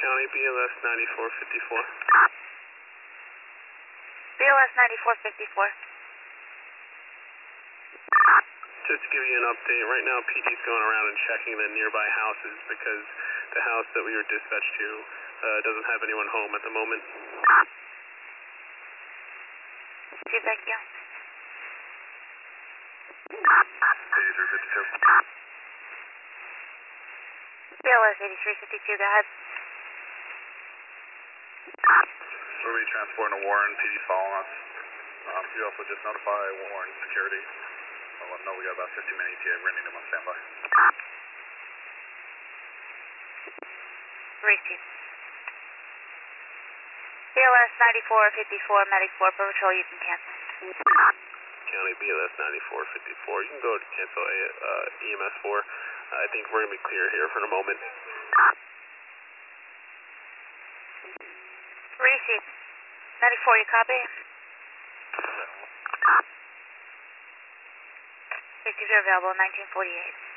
County, BLS 9454. BLS 9454. Just to give you an update, right now PD's going around and checking the nearby houses because the house that we were dispatched to doesn't have anyone home at the moment. Thank you. 8352. BLS 8352, go ahead. We'll be transporting to Warren, PD's following us. You also just notify Warren Security. I'll let them know we got about 15 minutes ETA, we're going to need them on standby. Receive. BLS 9454, Medic 4, per patrol, you can cancel. County, BLS 9454, you can go to cancel EMS 4. I think we're going to be clear here for the moment. Receive. Medic 4, you copy? Receive, you're available, 1948.